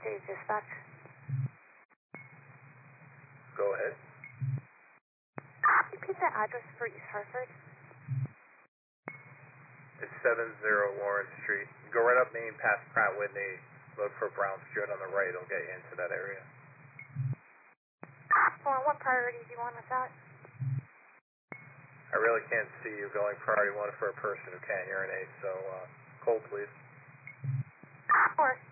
Dave Dispatch. Go ahead. Repeat the address for East Hartford. It's 70 Lawrence Street. Go right up Main past Pratt Whitney. Look for Brown Street on the right. It'll get you into that area. Well, what priority do you want us at? I really can't see you going priority 1 for a person who can't urinate, so cold, please. Or